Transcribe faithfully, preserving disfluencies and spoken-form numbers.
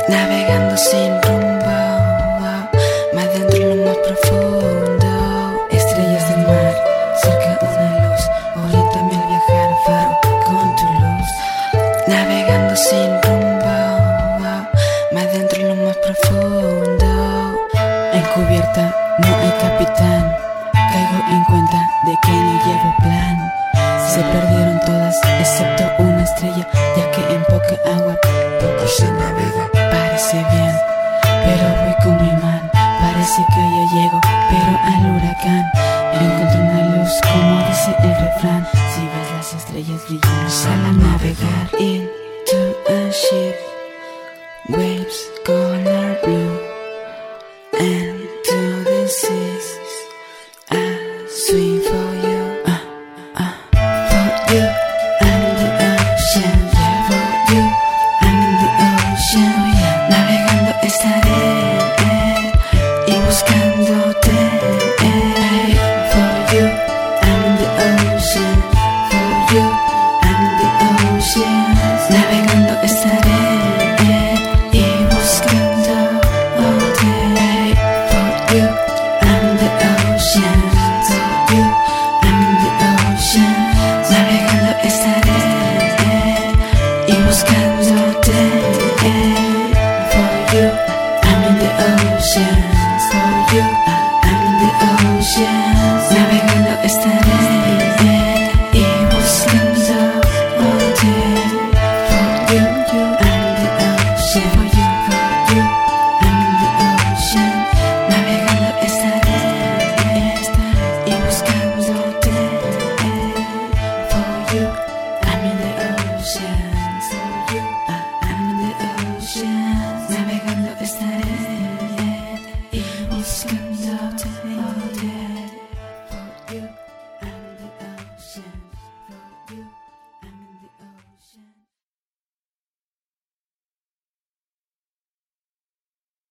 Navegando sin rumbo, más dentro en lo más profundo. Estrellas del mar, cerca una luz, oriéntame al viajar, faro con tu luz. Navegando sin rumbo, más dentro en lo más profundo. Encubierta, no hay capitán, caigo en cuenta de que no llevo plan. Se perdieron todas, excepto una estrella, ya que en poca agua poco se navega. Parece bien, pero voy con mi man. Parece que ya llego, pero al huracán encuentro una luz, como dice el refrán. Si ves las estrellas brillando, sal a navegar into a ship.